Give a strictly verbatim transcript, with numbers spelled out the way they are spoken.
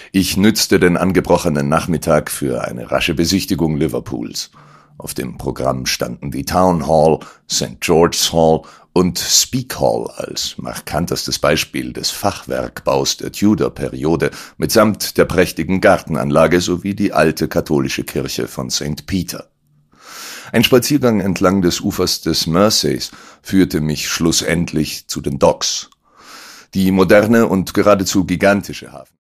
Ich nützte den angebrochenen Nachmittag für eine rasche Besichtigung Liverpools. Auf dem Programm standen die Town Hall, Sankt George's Hall und Speke Hall als markantestes Beispiel des Fachwerkbaus der Tudor-Periode mitsamt der prächtigen Gartenanlage sowie die alte katholische Kirche von Sankt Peter. Ein Spaziergang entlang des Ufers des Merseys führte mich schlussendlich zu den Docks. Die moderne und geradezu gigantische Hafen